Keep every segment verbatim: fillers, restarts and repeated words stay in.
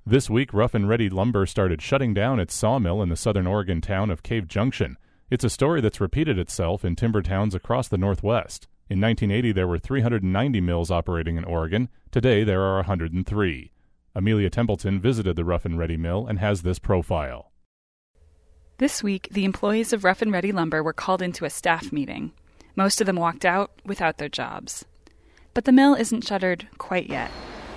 This week, Rough and Ready Lumber started shutting down its sawmill in the southern Oregon town of Cave Junction. It's a story that's repeated itself in timber towns across the Northwest. In nineteen eighty, there were three hundred ninety mills operating in Oregon. Today, there are one hundred three. Amelia Templeton visited the Rough and Ready mill and has this profile. This week, the employees of Rough and Ready Lumber were called into a staff meeting. Most of them walked out without their jobs. But the mill isn't shuttered quite yet.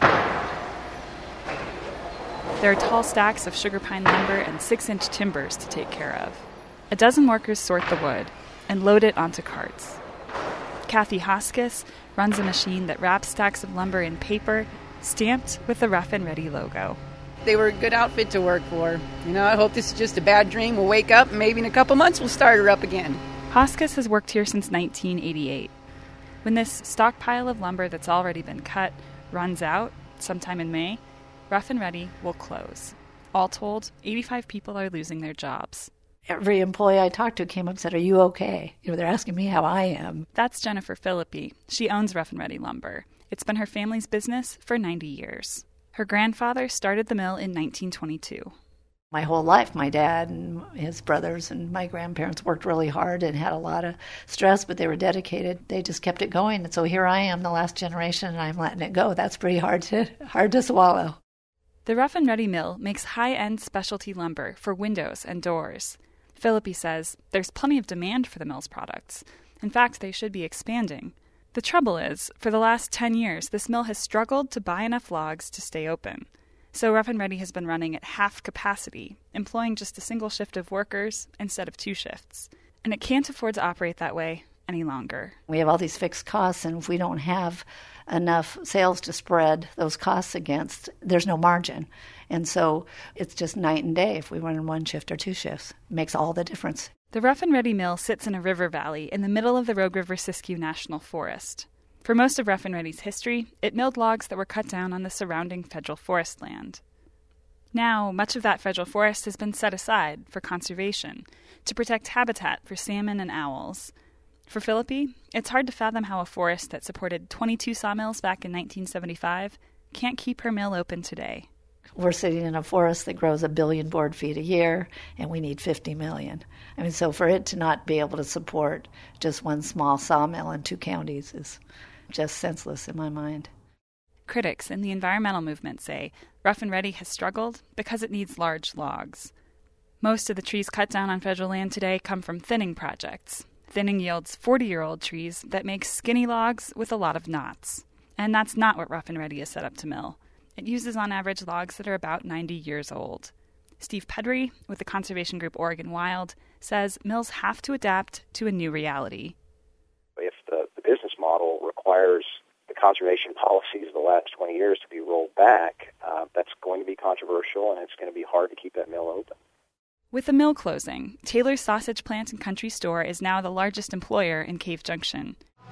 There are tall stacks of sugar pine lumber and six-inch timbers to take care of. A dozen workers sort the wood and load it onto carts. Kathy Hoskis runs a machine that wraps stacks of lumber in paper stamped with the Rough and Ready logo. They were a good outfit to work for. You know, I hope this is just a bad dream. We'll wake up and maybe in a couple months we'll start her up again. Hoskis has worked here since nineteen eighty-eight. When this stockpile of lumber that's already been cut runs out sometime in May, Rough and Ready will close. All told, eighty-five people are losing their jobs. Every employee I talked to came up and said, "Are you okay?" You know, they're asking me how I am. That's Jennifer Philippi. She owns Rough and Ready Lumber. It's been her family's business for ninety years. Her grandfather started the mill in nineteen twenty-two. My whole life, my dad and his brothers and my grandparents worked really hard and had a lot of stress, but they were dedicated. They just kept it going. And so here I am, the last generation, and I'm letting it go. That's pretty hard to hard to swallow. The Rough and Ready mill makes high-end specialty lumber for windows and doors. Philippi says there's plenty of demand for the mill's products. In fact, they should be expanding. The trouble is, for the last ten years, this mill has struggled to buy enough logs to stay open. So Rough and Ready has been running at half capacity, employing just a single shift of workers instead of two shifts. And it can't afford to operate that way any longer. We have all these fixed costs, and if we don't have enough sales to spread those costs against, there's no margin. And so it's just night and day if we run in one shift or two shifts. It makes all the difference. The Rough and Ready mill sits in a river valley in the middle of the Rogue River Siskiyou National Forest. For most of Rough and Ready's history, it milled logs that were cut down on the surrounding federal forest land. Now, much of that federal forest has been set aside for conservation, to protect habitat for salmon and owls. For Philippi, it's hard to fathom how a forest that supported twenty-two sawmills back in nineteen seventy-five can't keep her mill open today. We're sitting in a forest that grows a billion board feet a year, and we need fifty million. I mean, so for it to not be able to support just one small sawmill in two counties is just senseless in my mind. Critics in the environmental movement say Rough and Ready has struggled because it needs large logs. Most of the trees cut down on federal land today come from thinning projects. Thinning yields forty-year-old trees that make skinny logs with a lot of knots. And that's not what Rough and Ready is set up to mill. It uses on average logs that are about ninety years old. Steve Pedry, with the conservation group Oregon Wild, says mills have to adapt to a new reality. If the, the business model requires the conservation policies of the last twenty years to be rolled back, uh, that's going to be controversial, and it's going to be hard to keep that mill open. With the mill closing, Taylor's Sausage Plant and Country Store is now the largest employer in Cave Junction.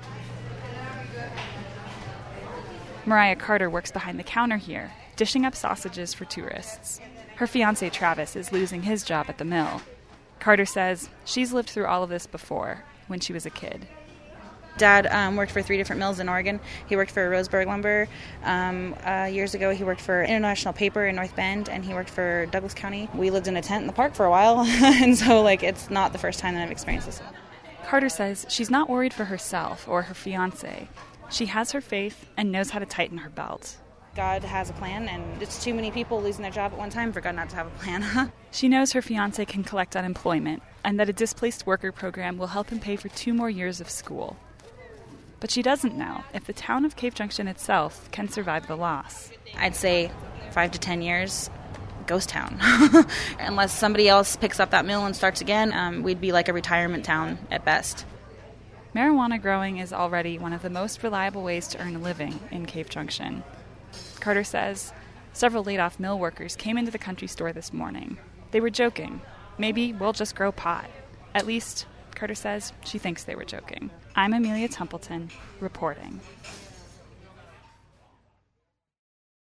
Mariah Carter works behind the counter here, dishing up sausages for tourists. Her fiancé Travis is losing his job at the mill. Carter says she's lived through all of this before, when she was a kid. Dad um, worked for three different mills in Oregon. He worked for Roseburg Lumber. Um, uh, years ago, he worked for International Paper in North Bend, and he worked for Douglas County. We lived in a tent in the park for a while, and so like it's not the first time that I've experienced this. Carter says she's not worried for herself or her fiancé. She has her faith and knows how to tighten her belt. God has a plan, and it's too many people losing their job at one time for God not to have a plan. She knows her fiancé can collect unemployment, and that a displaced worker program will help him pay for two more years of school. But she doesn't know if the town of Cave Junction itself can survive the loss. I'd say five to ten years, ghost town. Unless somebody else picks up that mill and starts again, um, we'd be like a retirement town at best. Marijuana growing is already one of the most reliable ways to earn a living in Cave Junction. Carter says several laid-off mill workers came into the country store this morning. They were joking. Maybe we'll just grow pot. At least, Carter says she thinks they were joking. I'm Amelia Templeton, reporting.